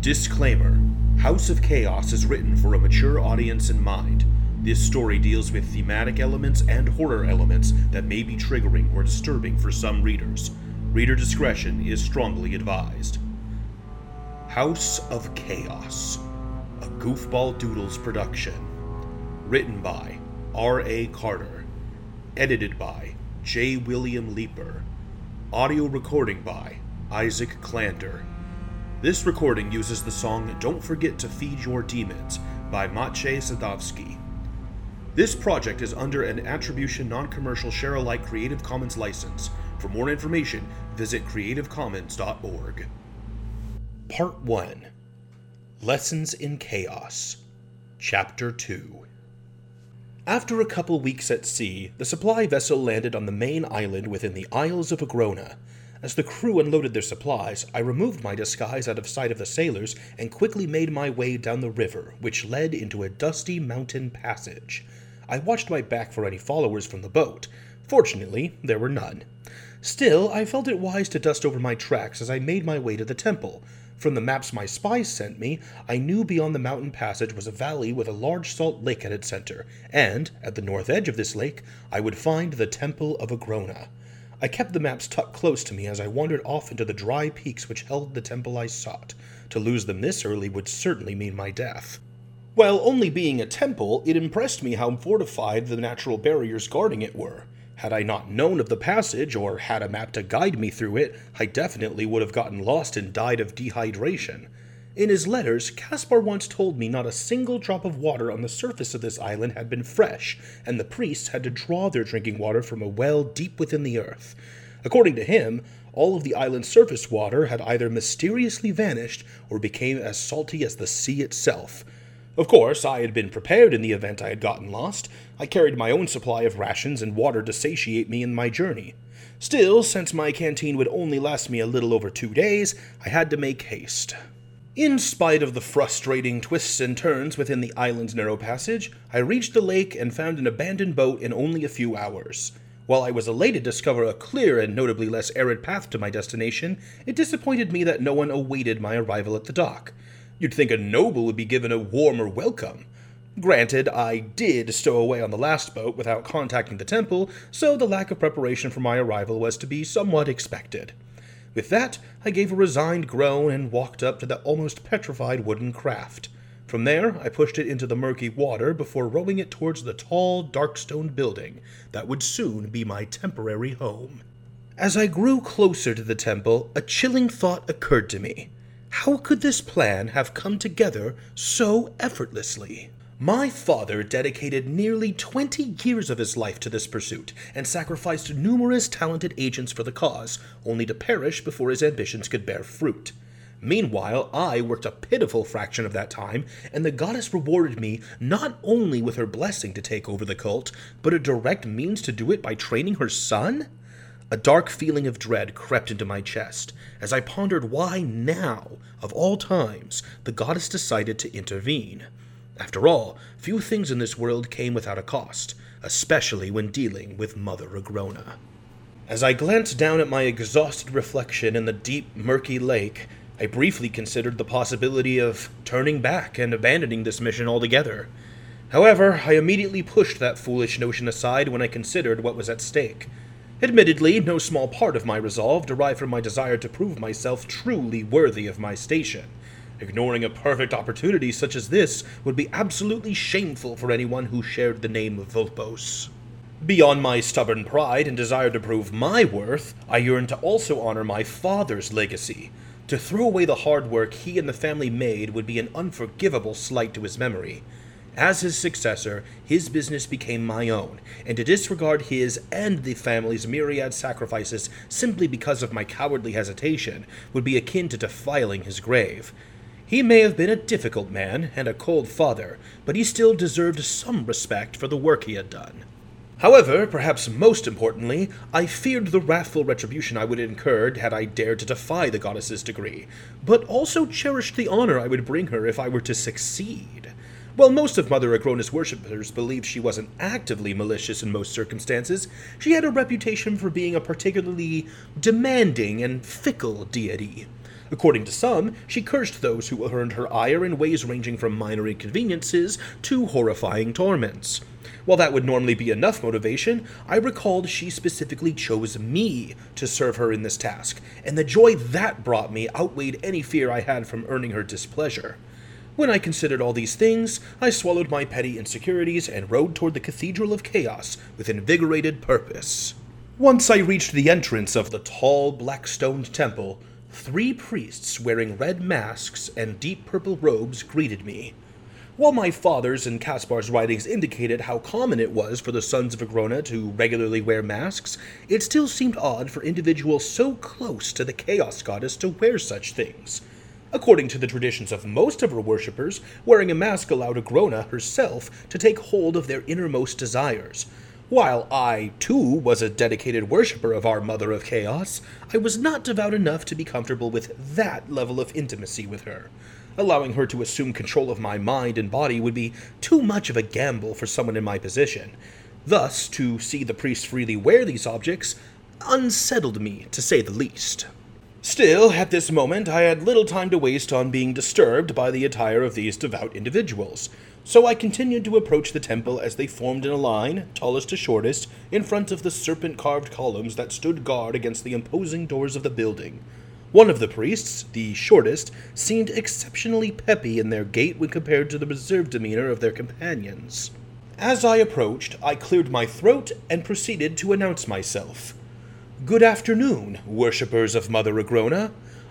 Disclaimer: House of Chaos is written for a mature audience in mind. This story deals with thematic elements and horror elements that may be triggering or disturbing for some readers. Reader discretion is strongly advised. House of Chaos, a Goofball Doodles production. Written by R.A. Carter. Edited by J. William Leeper. Audio recording by Isaac Klander. This recording uses the song Don't Forget to Feed Your Demons by Maciej Sadowski. This project is under an Attribution Non-Commercial Share-alike Creative Commons license. For more information, visit creativecommons.org. Part 1. Lessons in Chaos. Chapter 2. After a couple weeks at sea, the supply vessel landed on the main island within the Isles of Agrona. As the crew unloaded their supplies, I removed my disguise out of sight of the sailors and quickly made my way down the river, which led into a dusty mountain passage. I watched my back for any followers from the boat. Fortunately, there were none. Still, I felt it wise to dust over my tracks as I made my way to the temple. From the maps my spies sent me, I knew beyond the mountain passage was a valley with a large salt lake at its center, and, at the north edge of this lake, I would find the Temple of Agrona. I kept the maps tucked close to me as I wandered off into the dry peaks which held the temple I sought. To lose them this early would certainly mean my death. While only being a temple, it impressed me how fortified the natural barriers guarding it were. Had I not known of the passage, or had a map to guide me through it, I definitely would have gotten lost and died of dehydration. In his letters, Caspar once told me not a single drop of water on the surface of this island had been fresh, and the priests had to draw their drinking water from a well deep within the earth. According to him, all of the island's surface water had either mysteriously vanished or became as salty as the sea itself. Of course, I had been prepared in the event I had gotten lost. I carried my own supply of rations and water to satiate me in my journey. Still, since my canteen would only last me a little over 2 days, I had to make haste. In spite of the frustrating twists and turns within the island's narrow passage, I reached the lake and found an abandoned boat in only a few hours. While I was elated to discover a clear and notably less arid path to my destination, it disappointed me that no one awaited my arrival at the dock. You'd think a noble would be given a warmer welcome. Granted, I did stow away on the last boat without contacting the temple, so the lack of preparation for my arrival was to be somewhat expected. With that, I gave a resigned groan and walked up to the almost petrified wooden craft. From there, I pushed it into the murky water before rowing it towards the tall, dark stone building that would soon be my temporary home. As I grew closer to the temple, a chilling thought occurred to me. How could this plan have come together so effortlessly? My father dedicated nearly 20 years of his life to this pursuit, and sacrificed numerous talented agents for the cause, only to perish before his ambitions could bear fruit. Meanwhile, I worked a pitiful fraction of that time, and the goddess rewarded me not only with her blessing to take over the cult, but a direct means to do it by training her son? A dark feeling of dread crept into my chest, as I pondered why now, of all times, the goddess decided to intervene. After all, few things in this world came without a cost, especially when dealing with Mother Agrona. As I glanced down at my exhausted reflection in the deep, murky lake, I briefly considered the possibility of turning back and abandoning this mission altogether. However, I immediately pushed that foolish notion aside when I considered what was at stake. Admittedly, no small part of my resolve derived from my desire to prove myself truly worthy of my station. Ignoring a perfect opportunity such as this would be absolutely shameful for anyone who shared the name of Vulpos. Beyond my stubborn pride and desire to prove my worth, I yearned to also honor my father's legacy. To throw away the hard work he and the family made would be an unforgivable slight to his memory. As his successor, his business became my own, and to disregard his and the family's myriad sacrifices simply because of my cowardly hesitation would be akin to defiling his grave. He may have been a difficult man and a cold father, but he still deserved some respect for the work he had done. However, perhaps most importantly, I feared the wrathful retribution I would incur had I dared to defy the goddess's decree, but also cherished the honor I would bring her if I were to succeed. While most of Mother Agrona's worshippers believed she wasn't actively malicious in most circumstances, she had a reputation for being a particularly demanding and fickle deity. According to some, she cursed those who earned her ire in ways ranging from minor inconveniences to horrifying torments. While that would normally be enough motivation, I recalled she specifically chose me to serve her in this task, and the joy that brought me outweighed any fear I had from earning her displeasure. When I considered all these things, I swallowed my petty insecurities and rode toward the Cathedral of Chaos with invigorated purpose. Once I reached the entrance of the tall, black-stoned temple, 3 priests wearing red masks and deep purple robes greeted me. While my father's and Caspar's writings indicated how common it was for the Sons of Agrona to regularly wear masks, it still seemed odd for individuals so close to the Chaos Goddess to wear such things. According to the traditions of most of her worshippers, wearing a mask allowed Agrona herself to take hold of their innermost desires. While I, too, was a dedicated worshipper of our Mother of Chaos, I was not devout enough to be comfortable with that level of intimacy with her. Allowing her to assume control of my mind and body would be too much of a gamble for someone in my position. Thus, to see the priest freely wear these objects unsettled me, to say the least. Still, at this moment, I had little time to waste on being disturbed by the attire of these devout individuals, so I continued to approach the temple as they formed in a line, tallest to shortest, in front of the serpent-carved columns that stood guard against the imposing doors of the building. One of the priests, the shortest, seemed exceptionally peppy in their gait when compared to the reserved demeanor of their companions. As I approached, I cleared my throat and proceeded to announce myself. Good afternoon, worshippers of Mother Agrona.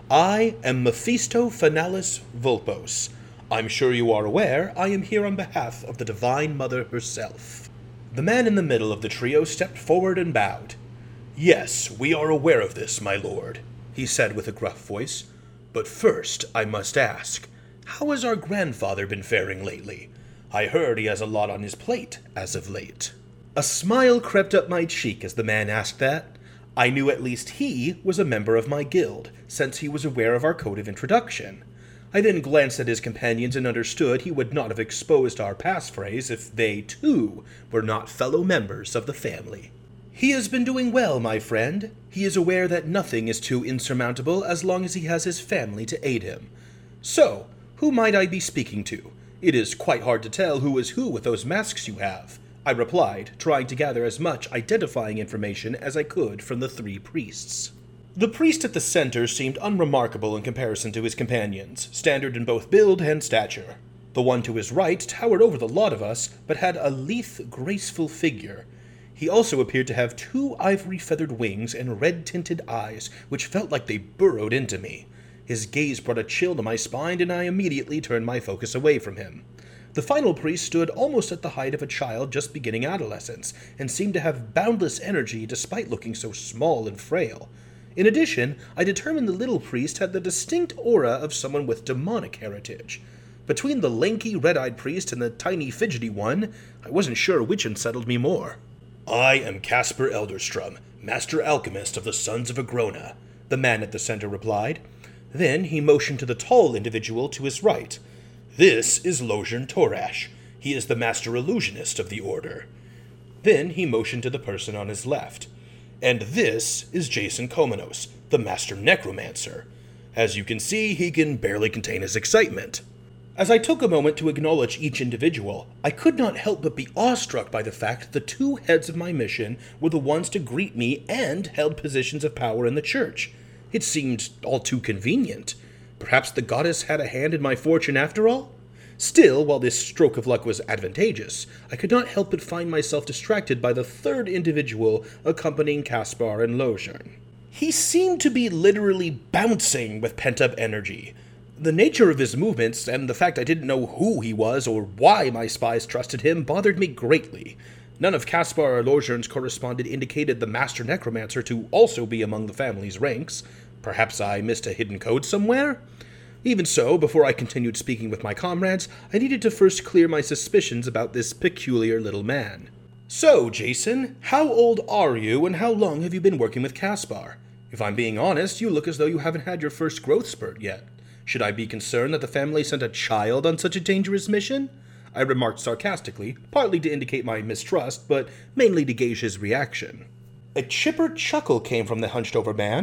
I am Mephisto Finalis Vulpos. I'm sure you are aware I am here on behalf of the Divine Mother herself. The man in the middle of the trio stepped forward and bowed. Yes, we are aware of this, my lord, he said with a gruff voice. But first, I must ask, how has our grandfather been faring lately? I heard he has a lot on his plate as of late. A smile crept up my cheek as the man asked that. I knew at least he was a member of my guild, since he was aware of our code of introduction. I then glanced at his companions and understood he would not have exposed our passphrase if they, too, were not fellow members of the family. He has been doing well, my friend. He is aware that nothing is too insurmountable as long as he has his family to aid him. So, who might I be speaking to? It is quite hard to tell who is who with those masks you have, I replied, trying to gather as much identifying information as I could from the 3 priests. The priest at the center seemed unremarkable in comparison to his companions, standard in both build and stature. The one to his right towered over the lot of us, but had a lithe, graceful figure. He also appeared to have 2 ivory-feathered wings and red-tinted eyes, which felt like they burrowed into me. His gaze brought a chill to my spine, and I immediately turned my focus away from him. The final priest stood almost at the height of a child just beginning adolescence, and seemed to have boundless energy despite looking so small and frail. In addition, I determined the little priest had the distinct aura of someone with demonic heritage. Between the lanky, red-eyed priest and the tiny, fidgety one, I wasn't sure which unsettled me more. I am Caspar Elderstrom, Master Alchemist of the Sons of Agrona, the man at the center replied. Then he motioned to the tall individual to his right. This is Lozern Torash. He is the Master Illusionist of the Order. Then he motioned to the person on his left. And this is Jason Komenos, the Master Necromancer. As you can see, he can barely contain his excitement. As I took a moment to acknowledge each individual, I could not help but be awestruck by the fact that the 2 heads of my mission were the ones to greet me and held positions of power in the church. It seemed all too convenient. Perhaps the goddess had a hand in my fortune after all? Still, while this stroke of luck was advantageous, I could not help but find myself distracted by the 3rd individual accompanying Caspar and Lozern. He seemed to be literally bouncing with pent-up energy. The nature of his movements, and the fact I didn't know who he was or why my spies trusted him, bothered me greatly. None of Caspar or Lozern's correspondent indicated the Master Necromancer to also be among the family's ranks. Perhaps I missed a hidden code somewhere? Even so, before I continued speaking with my comrades, I needed to first clear my suspicions about this peculiar little man. So, Jason, how old are you and how long have you been working with Caspar? If I'm being honest, you look as though you haven't had your first growth spurt yet. Should I be concerned that the family sent a child on such a dangerous mission? I remarked sarcastically, partly to indicate my mistrust, but mainly to gauge his reaction. A chipper chuckle came from the hunched-over man.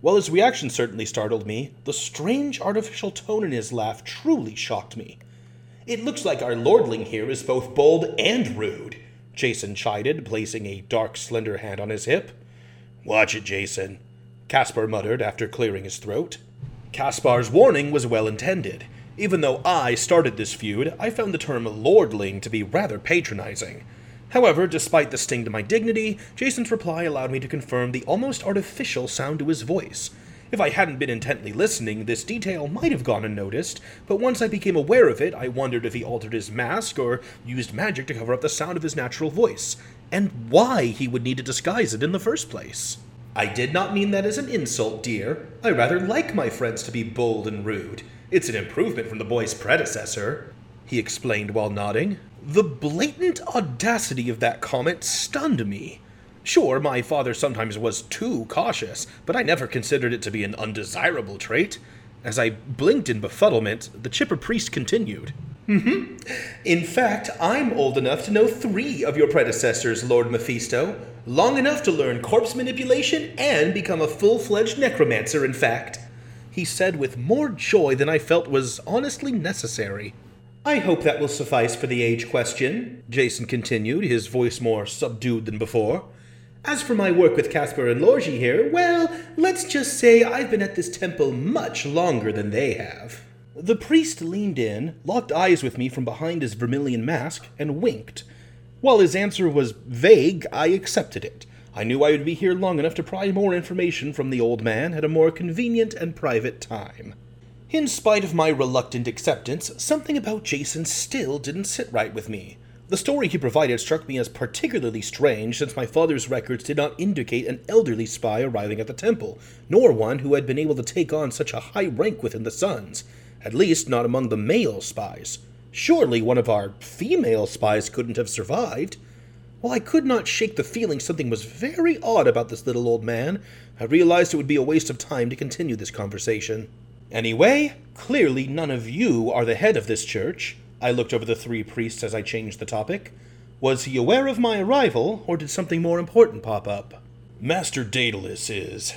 While his reaction certainly startled me, the strange artificial tone in his laugh truly shocked me. "It looks like our lordling here is both bold and rude," Jason chided, placing a dark, slender hand on his hip. "Watch it, Jason," Caspar muttered after clearing his throat. Caspar's warning was well intended. Even though I started this feud, I found the term lordling to be rather patronizing. However, despite the sting to my dignity, Jason's reply allowed me to confirm the almost artificial sound to his voice. If I hadn't been intently listening, this detail might have gone unnoticed, but once I became aware of it, I wondered if he altered his mask or used magic to cover up the sound of his natural voice, and why he would need to disguise it in the first place. "I did not mean that as an insult, dear. I rather like my friends to be bold and rude. It's an improvement from the boy's predecessor," he explained while nodding. The blatant audacity of that comment stunned me. Sure, my father sometimes was too cautious, but I never considered it to be an undesirable trait. As I blinked in befuddlement, the chipper priest continued. "In fact, I'm old enough to know 3 of your predecessors, Lord Mephisto. Long enough to learn corpse manipulation and become a full-fledged necromancer, in fact," he said with more joy than I felt was honestly necessary. "I hope that will suffice for the age question," Jason continued, his voice more subdued than before. "As for my work with Caspar and Lorgie here, well, let's just say I've been at this temple much longer than they have." The priest leaned in, locked eyes with me from behind his vermilion mask, and winked. While his answer was vague, I accepted it. I knew I would be here long enough to pry more information from the old man at a more convenient and private time. In spite of my reluctant acceptance, something about Jason still didn't sit right with me. The story he provided struck me as particularly strange since my father's records did not indicate an elderly spy arriving at the temple, nor one who had been able to take on such a high rank within the Suns, at least not among the male spies. Surely one of our female spies couldn't have survived. While I could not shake the feeling something was very odd about this little old man, I realized it would be a waste of time to continue this conversation. "Anyway, clearly none of you are the head of this church." I looked over the 3 priests as I changed the topic. "Was he aware of my arrival, or did something more important pop up?" "Master Daedalus is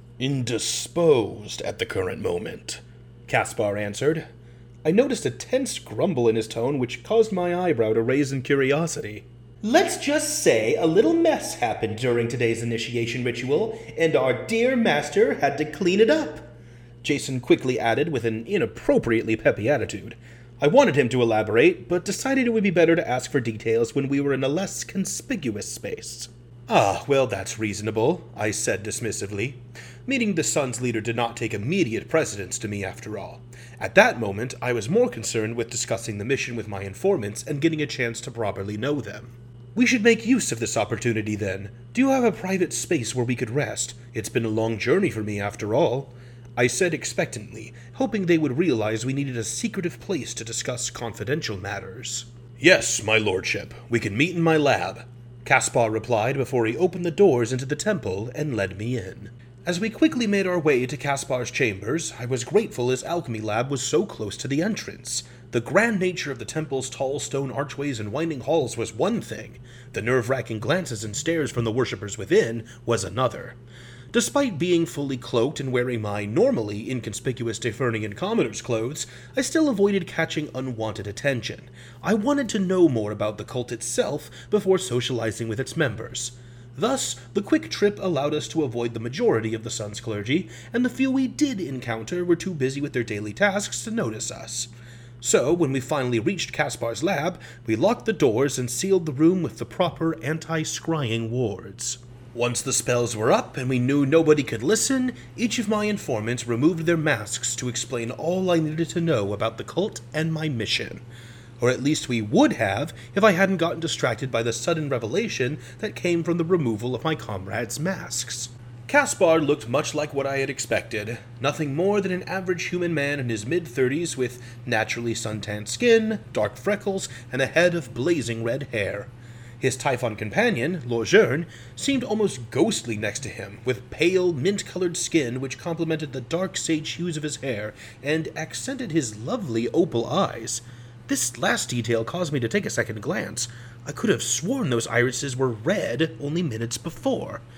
indisposed at the current moment," Caspar answered. I noticed a tense grumble in his tone which caused my eyebrow to raise in curiosity. "Let's just say a little mess happened during today's initiation ritual, and our dear master had to clean it up," Jason quickly added with an inappropriately peppy attitude. I wanted him to elaborate, but decided it would be better to ask for details when we were in a less conspicuous space. "Ah, well, that's reasonable," I said dismissively. Meeting the Sun's leader did not take immediate precedence to me, after all. At that moment, I was more concerned with discussing the mission with my informants and getting a chance to properly know them. "We should make use of this opportunity, then. Do you have a private space where we could rest? It's been a long journey for me, after all," I said expectantly, hoping they would realize we needed a secretive place to discuss confidential matters. "Yes, my lordship. We can meet in my lab," Caspar replied before he opened the doors into the temple and led me in. As we quickly made our way to Caspar's chambers, I was grateful his alchemy lab was so close to the entrance. The grand nature of the temple's tall stone archways and winding halls was one thing. The nerve-wracking glances and stares from the worshippers within was another. Despite being fully cloaked and wearing my normally inconspicuous Defernian Commoner's clothes, I still avoided catching unwanted attention. I wanted to know more about the cult itself before socializing with its members. Thus, the quick trip allowed us to avoid the majority of the Sun's clergy, and the few we did encounter were too busy with their daily tasks to notice us. So, when we finally reached Caspar's lab, we locked the doors and sealed the room with the proper anti-scrying wards. Once the spells were up and we knew nobody could listen, each of my informants removed their masks to explain all I needed to know about the cult and my mission. Or at least we would have if I hadn't gotten distracted by the sudden revelation that came from the removal of my comrades' masks. Caspar looked much like what I had expected, nothing more than an average human man in his mid-30s with naturally suntanned skin, dark freckles, and a head of blazing red hair. His Typhon companion, Lorgern, seemed almost ghostly next to him, with pale, mint-colored skin which complemented the dark sage hues of his hair and accented his lovely opal eyes. This last detail caused me to take a second glance. I could have sworn those irises were red only minutes before.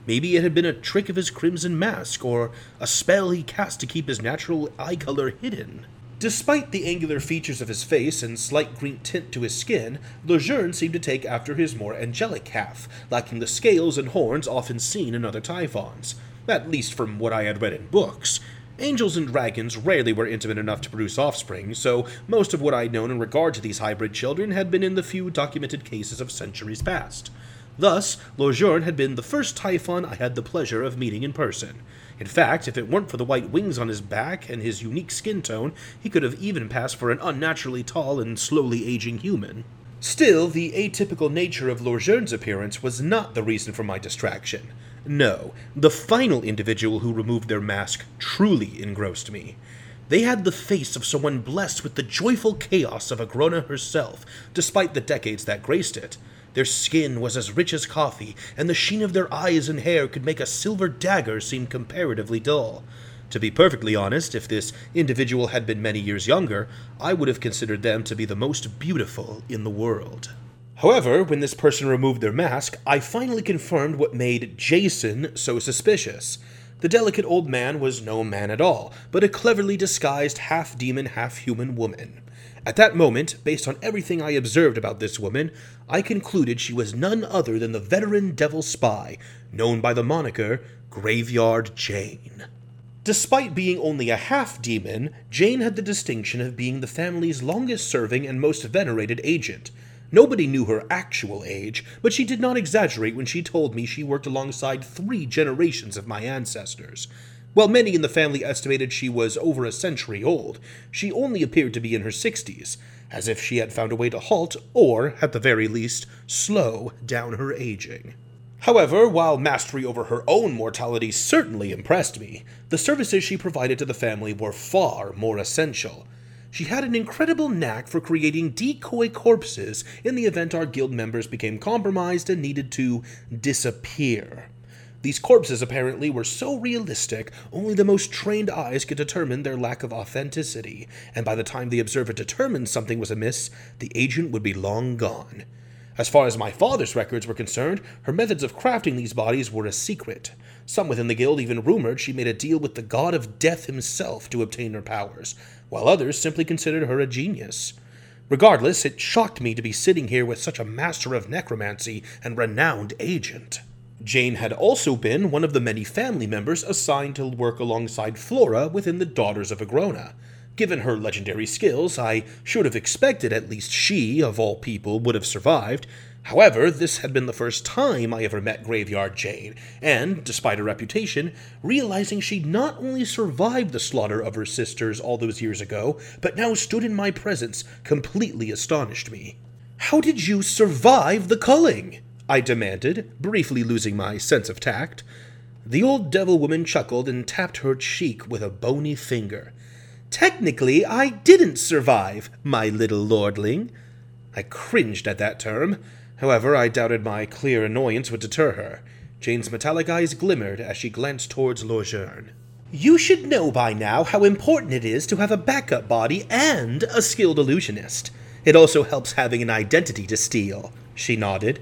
Maybe it had been a trick of his crimson mask, or a spell he cast to keep his natural eye color hidden. Despite the angular features of his face and slight green tint to his skin, Lejeune seemed to take after his more angelic half, lacking the scales and horns often seen in other Typhons, at least from what I had read in books. Angels and dragons rarely were intimate enough to produce offspring, so most of what I'd known in regard to these hybrid children had been in the few documented cases of centuries past. Thus, Lejeune had been the first Typhon I had the pleasure of meeting in person. In fact, if it weren't for the white wings on his back and his unique skin tone, he could have even passed for an unnaturally tall and slowly aging human. Still, the atypical nature of Lejeune's appearance was not the reason for my distraction. No, the final individual who removed their mask truly engrossed me. They had the face of someone blessed with the joyful chaos of Agrona herself, despite the decades that graced it. Their skin was as rich as coffee, and the sheen of their eyes and hair could make a silver dagger seem comparatively dull. To be perfectly honest, if this individual had been many years younger, I would have considered them to be the most beautiful in the world. However, when this person removed their mask, I finally confirmed what made Jason so suspicious. The delicate old man was no man at all, but a cleverly disguised half-demon, half-human woman. At that moment, based on everything I observed about this woman, I concluded she was none other than the veteran devil spy, known by the moniker Graveyard Jane. Despite being only a half-demon, Jane had the distinction of being the family's longest-serving and most venerated agent. Nobody knew her actual age, but she did not exaggerate when she told me she worked alongside 3 generations of my ancestors. While many in the family estimated she was over a century old, she only appeared to be in her 60s, as if she had found a way to halt, or, at the very least, slow down her aging. However, while mastery over her own mortality certainly impressed me, the services she provided to the family were far more essential. She had an incredible knack for creating decoy corpses in the event our guild members became compromised and needed to disappear. These corpses apparently were so realistic, only the most trained eyes could determine their lack of authenticity, and by the time the observer determined something was amiss, the agent would be long gone. As far as my father's records were concerned, her methods of crafting these bodies were a secret. Some within the guild even rumored she made a deal with the god of death himself to obtain her powers, while others simply considered her a genius. Regardless, it shocked me to be sitting here with such a master of necromancy and renowned agent. Jane had also been one of the many family members assigned to work alongside Flora within the Daughters of Agrona. Given her legendary skills, I should have expected at least she, of all people, would have survived. However, this had been the first time I ever met Graveyard Jane, and, despite her reputation, realizing she'd not only survived the slaughter of her sisters all those years ago, but now stood in my presence completely astonished me. "How did you survive the culling?" I demanded, briefly losing my sense of tact. The old devil woman chuckled and tapped her cheek with a bony finger. "Technically, I didn't survive, my little lordling." I cringed at that term. However, I doubted my clear annoyance would deter her. Jane's metallic eyes glimmered as she glanced towards Lejeune. "You should know by now how important it is to have a backup body and a skilled illusionist. It also helps having an identity to steal," she nodded.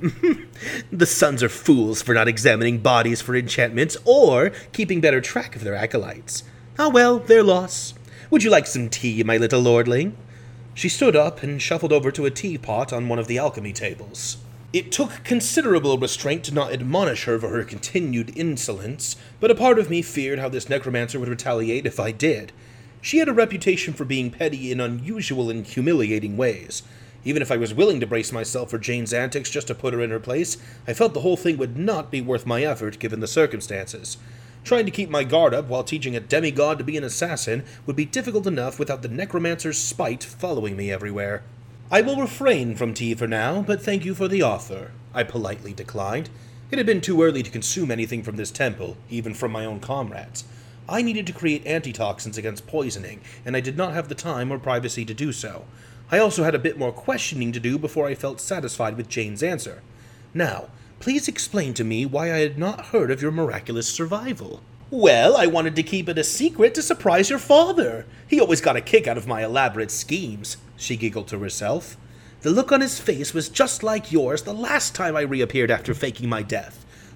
"The sons are fools for not examining bodies for enchantments or keeping better track of their acolytes. Ah well, their loss. Would you like some tea, my little lordling?" She stood up and shuffled over to a teapot on one of the alchemy tables. It took considerable restraint to not admonish her for her continued insolence, but a part of me feared how this necromancer would retaliate if I did. She had a reputation for being petty in unusual and humiliating ways. Even if I was willing to brace myself for Jane's antics just to put her in her place, I felt the whole thing would not be worth my effort given the circumstances. Trying to keep my guard up while teaching a demigod to be an assassin would be difficult enough without the necromancer's spite following me everywhere. "I will refrain from tea for now, but thank you for the offer," I politely declined. It had been too early to consume anything from this temple, even from my own comrades. I needed to create antitoxins against poisoning, and I did not have the time or privacy to do so. I also had a bit more questioning to do before I felt satisfied with Jane's answer. "Now, please explain to me why I had not heard of your miraculous survival." "Well, I wanted to keep it a secret to surprise your father. He always got a kick out of my elaborate schemes," she giggled to herself. "The look on his face was just like yours the last time I reappeared after faking my death.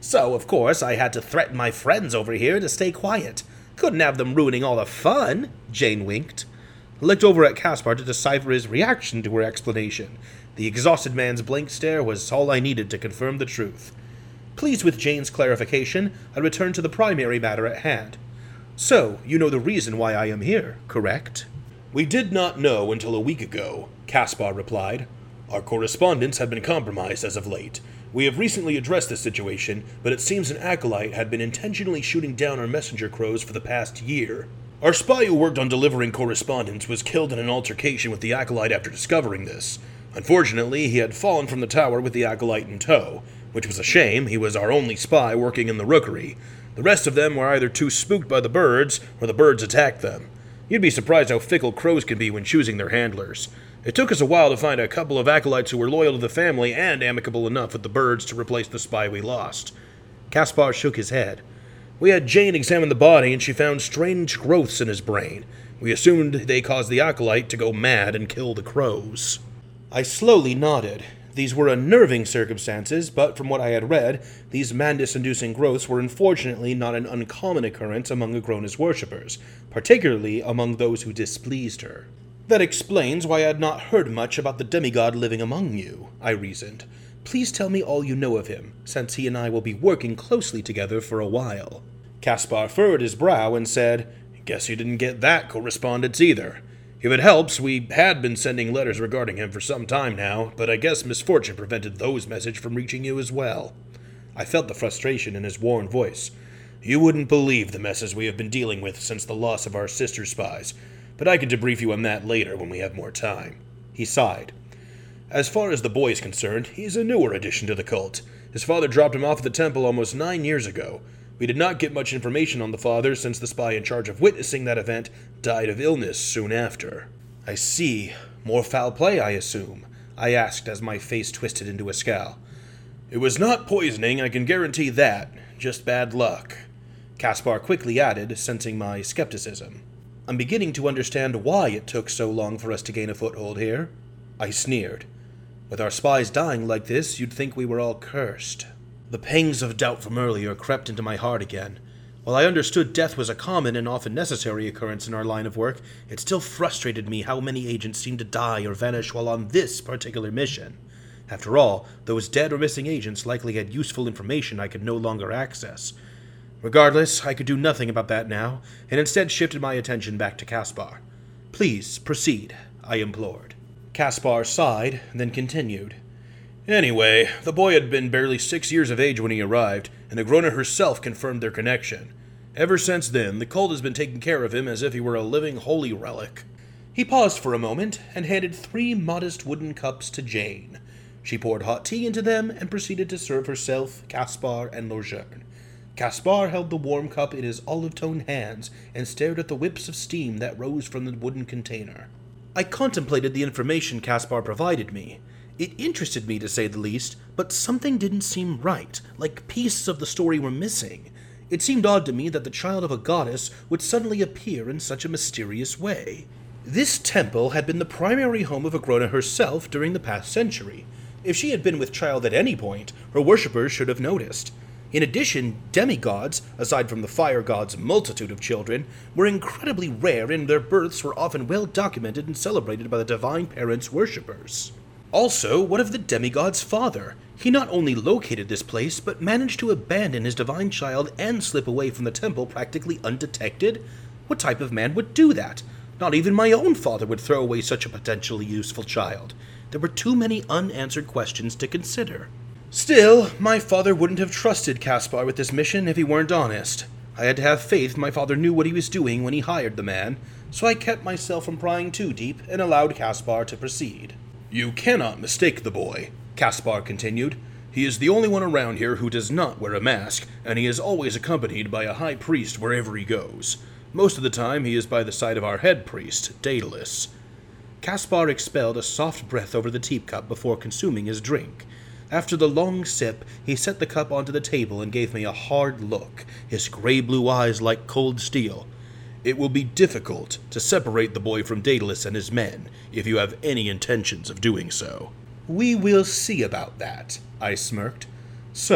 So, of course, I had to threaten my friends over here to stay quiet. Couldn't have them ruining all the fun, Jane winked. I looked over at Caspar to decipher his reaction to her explanation. The exhausted man's blank stare was all I needed to confirm the truth. Pleased with Jane's clarification, I returned to the primary matter at hand. So, you know the reason why I am here, correct? We did not know until a week ago, Caspar replied. Our correspondence had been compromised as of late. We have recently addressed this situation, but it seems an acolyte had been intentionally shooting down our messenger crows for the past year. Our spy who worked on delivering correspondence was killed in an altercation with the acolyte after discovering this. Unfortunately, he had fallen from the tower with the acolyte in tow, which was a shame. He was our only spy working in the rookery. The rest of them were either too spooked by the birds, or the birds attacked them. You'd be surprised how fickle crows can be when choosing their handlers. It took us a while to find a couple of acolytes who were loyal to the family and amicable enough with the birds to replace the spy we lost. Caspar shook his head. We had Jane examine the body, and she found strange growths in his brain. We assumed they caused the acolyte to go mad and kill the crows. I slowly nodded. These were unnerving circumstances, but from what I had read, these madness-inducing growths were unfortunately not an uncommon occurrence among Agrona's worshippers, particularly among those who displeased her. That explains why I had not heard much about the demigod living among you, I reasoned. Please tell me all you know of him, since he and I will be working closely together for a while. Caspar furrowed his brow and said, Guess you didn't get that correspondence either. If it helps, we had been sending letters regarding him for some time now, but I guess misfortune prevented those messages from reaching you as well. I felt the frustration in his worn voice. You wouldn't believe the messes we have been dealing with since the loss of our sister spies, but I can debrief you on that later when we have more time. He sighed. As far as the boy is concerned, he's a newer addition to the cult. His father dropped him off at the temple almost 9 years ago. We did not get much information on the father since the spy in charge of witnessing that event died of illness soon after. I see. More foul play, I assume? I asked as my face twisted into a scowl. It was not poisoning, I can guarantee that. Just bad luck. Caspar quickly added, sensing my skepticism. I'm beginning to understand why it took so long for us to gain a foothold here. I sneered. With our spies dying like this, you'd think we were all cursed. The pangs of doubt from earlier crept into my heart again. While I understood death was a common and often necessary occurrence in our line of work, it still frustrated me how many agents seemed to die or vanish while on this particular mission. After all, those dead or missing agents likely had useful information I could no longer access. Regardless, I could do nothing about that now, and instead shifted my attention back to Caspar. Please, proceed, I implored. Caspar sighed, then continued. Anyway, the boy had been barely 6 years of age when he arrived, and Agrona herself confirmed their connection. Ever since then, the cult has been taking care of him as if he were a living holy relic. He paused for a moment and handed 3 modest wooden cups to Jane. She poured hot tea into them and proceeded to serve herself, Caspar, and Lorjeune. Caspar held the warm cup in his olive-toned hands and stared at the whips of steam that rose from the wooden container. I contemplated the information Caspar provided me. It interested me, to say the least, but something didn't seem right, like pieces of the story were missing. It seemed odd to me that the child of a goddess would suddenly appear in such a mysterious way. This temple had been the primary home of Agrona herself during the past century. If she had been with child at any point, her worshippers should have noticed. In addition, demigods, aside from the fire god's multitude of children, were incredibly rare, and their births were often well documented and celebrated by the divine parent's worshippers. Also, what of the demigod's father? He not only located this place, but managed to abandon his divine child and slip away from the temple practically undetected? What type of man would do that? Not even my own father would throw away such a potentially useful child. There were too many unanswered questions to consider. Still, my father wouldn't have trusted Caspar with this mission if he weren't honest. I had to have faith my father knew what he was doing when he hired the man, so I kept myself from prying too deep and allowed Caspar to proceed. You cannot mistake the boy, Caspar continued. He is the only one around here who does not wear a mask, and he is always accompanied by a high priest wherever he goes. Most of the time he is by the side of our head priest, Daedalus. Caspar expelled a soft breath over the teacup before consuming his drink. After the long sip, he set the cup onto the table and gave me a hard look, his gray-blue eyes like cold steel. It will be difficult to separate the boy from Daedalus and his men, if you have any intentions of doing so. We will see about that, I smirked. So,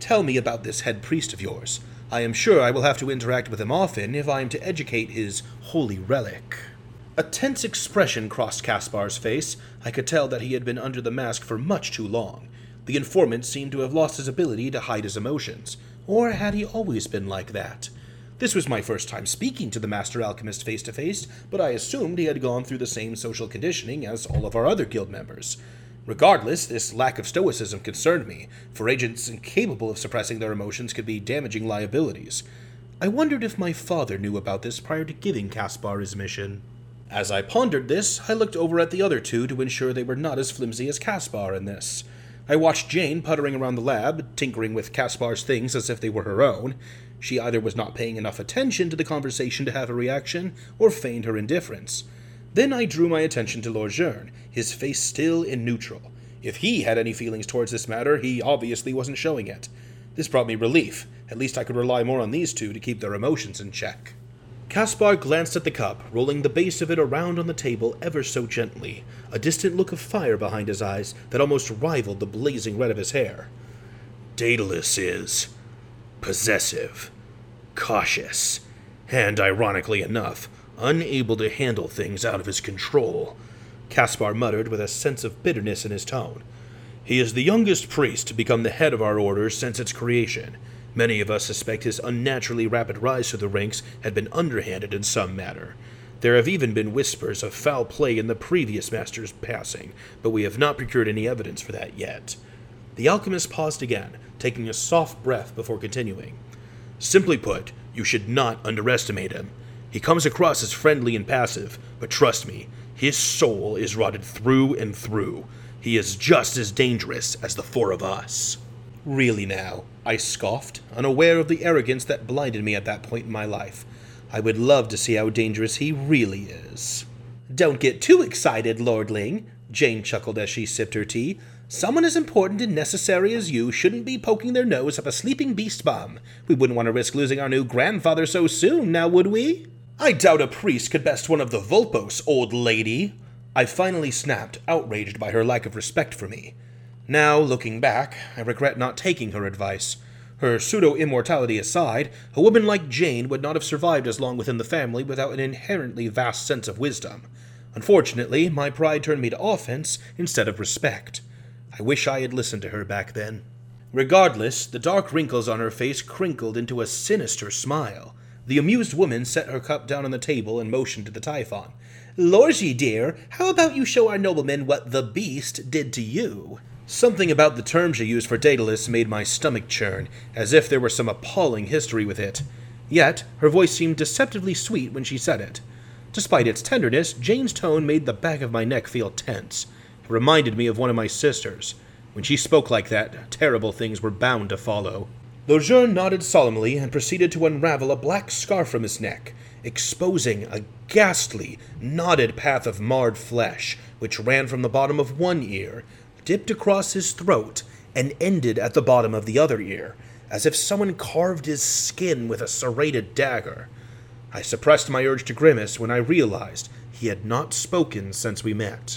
Tell me about this head priest of yours. I am sure I will have to interact with him often if I am to educate his holy relic." A tense expression crossed Caspar's face. I could tell that he had been under the mask for much too long. The informant seemed to have lost his ability to hide his emotions. Or had he always been like that? This was my first time speaking to the Master Alchemist face to face, but I assumed he had gone through the same social conditioning as all of our other guild members. Regardless, this lack of stoicism concerned me, for agents incapable of suppressing their emotions could be damaging liabilities. I wondered if my father knew about this prior to giving Caspar his mission. As I pondered this, I looked over at the other two to ensure they were not as flimsy as Caspar in this. I watched Jane puttering around the lab, tinkering with Caspar's things as if they were her own. She either was not paying enough attention to the conversation to have a reaction, or feigned her indifference. Then I drew my attention to Lord Zhern, his face still in neutral. If he had any feelings towards this matter, he obviously wasn't showing it. This brought me relief. At least I could rely more on these two to keep their emotions in check. Caspar glanced at the cup, rolling the base of it around on the table ever so gently, a distant look of fire behind his eyes that almost rivaled the blazing red of his hair. "Daedalus is possessive, cautious, and, ironically enough, unable to handle things out of his control," Caspar muttered with a sense of bitterness in his tone. "He is the youngest priest to become the head of our order since its creation. Many of us suspect his unnaturally rapid rise through the ranks had been underhanded in some manner. There have even been whispers of foul play in the previous master's passing, but we have not procured any evidence for that yet." The alchemist paused again, taking a soft breath before continuing. "Simply put, you should not underestimate him. He comes across as friendly and passive, but trust me, his soul is rotted through and through. He is just as dangerous as the four of us." "Really now?" I scoffed, unaware of the arrogance that blinded me at that point in my life. I would love to see how dangerous he really is. "Don't get too excited, lordling," Jane chuckled as she sipped her tea. "Someone as important and necessary as you shouldn't be poking their nose up a sleeping beast bum. We wouldn't want to risk losing our new grandfather so soon, now would we?" "I doubt a priest could best one of the Vulpos, old lady," I finally snapped, outraged by her lack of respect for me. Now, looking back, I regret not taking her advice. Her pseudo-immortality aside, a woman like Jane would not have survived as long within the family without an inherently vast sense of wisdom. Unfortunately, my pride turned me to offense instead of respect. I wish I had listened to her back then. Regardless, the dark wrinkles on her face crinkled into a sinister smile. The amused woman set her cup down on the table and motioned to the Typhon. "Lorgie, dear, how about you show our nobleman what the beast did to you?" Something about the term she used for Daedalus made my stomach churn, as if there were some appalling history with it. Yet, her voice seemed deceptively sweet when she said it. Despite its tenderness, Jane's tone made the back of my neck feel tense. It reminded me of one of my sisters. When she spoke like that, terrible things were bound to follow. Lord Zhern nodded solemnly and proceeded to unravel a black scarf from his neck, exposing a ghastly, knotted path of marred flesh, which ran from the bottom of one ear, dipped across his throat, and ended at the bottom of the other ear, as if someone carved his skin with a serrated dagger. I suppressed my urge to grimace when I realized he had not spoken since we met.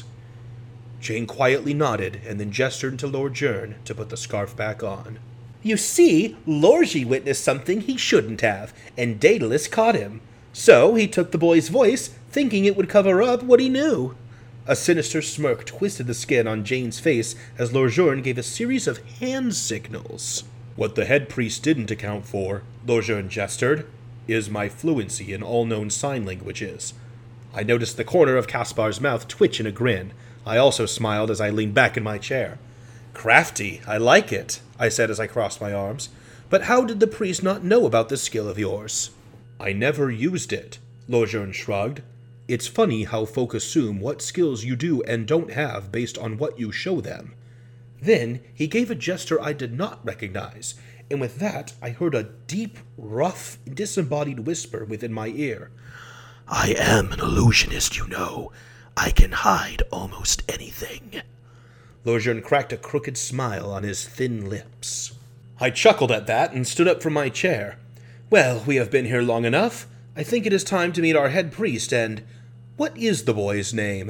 Jane quietly nodded and then gestured to Lord Zhern to put the scarf back on. "You see, Lorgie witnessed something he shouldn't have, and Daedalus caught him. So he took the boy's voice, thinking it would cover up what he knew." A sinister smirk twisted the skin on Jane's face as Lord Zhern gave a series of hand signals. "What the head priest didn't account for," Lord Zhern gestured, "is my fluency in all known sign languages." I noticed the corner of Caspar's mouth twitch in a grin. I also smiled as I leaned back in my chair. "Crafty, I like it," I said as I crossed my arms. "But how did the priest not know about this skill of yours?" "I never used it," Lord Zhern shrugged. "It's funny how folk assume what skills you do and don't have based on what you show them." Then he gave a gesture I did not recognize, and with that I heard a deep, rough, disembodied whisper within my ear. "I am an illusionist, you know. I can hide almost anything." Lord Zhern cracked a crooked smile on his thin lips. I chuckled at that and stood up from my chair. "Well, we have been here long enough. I think it is time to meet our head priest and... what is the boy's name?"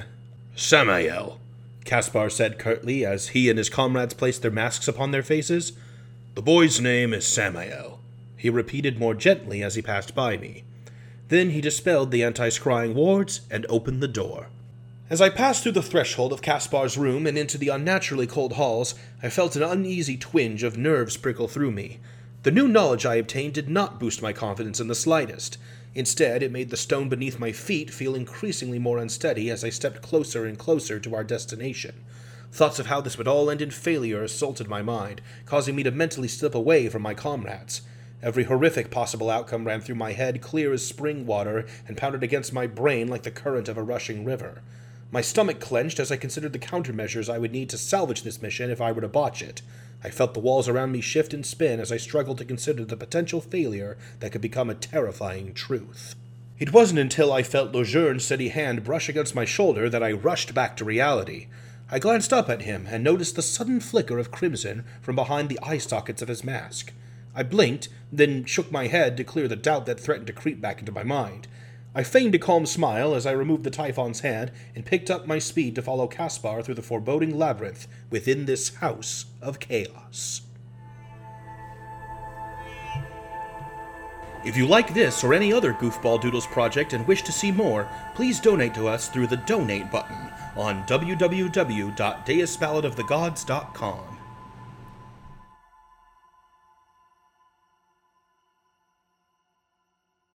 "Samael," Caspar said curtly as he and his comrades placed their masks upon their faces. "The boy's name is Samael," he repeated more gently as he passed by me. Then he dispelled the anti-scrying wards and opened the door. As I passed through the threshold of Caspar's room and into the unnaturally cold halls, I felt an uneasy twinge of nerves prickle through me. The new knowledge I obtained did not boost my confidence in the slightest. Instead, it made the stone beneath my feet feel increasingly more unsteady as I stepped closer and closer to our destination. Thoughts of how this would all end in failure assaulted my mind, causing me to mentally slip away from my comrades. Every horrific possible outcome ran through my head clear as spring water and pounded against my brain like the current of a rushing river. My stomach clenched as I considered the countermeasures I would need to salvage this mission if I were to botch it. I felt the walls around me shift and spin as I struggled to consider the potential failure that could become a terrifying truth. It wasn't until I felt Lejeune's steady hand brush against my shoulder that I rushed back to reality. I glanced up at him and noticed the sudden flicker of crimson from behind the eye sockets of his mask. I blinked, then shook my head to clear the doubt that threatened to creep back into my mind. I feigned a calm smile as I removed the Typhon's hand and picked up my speed to follow Caspar through the foreboding labyrinth within this house of chaos. If you like this or any other Goofball Doodles project and wish to see more, please donate to us through the Donate button on www.deusballadofthegods.com.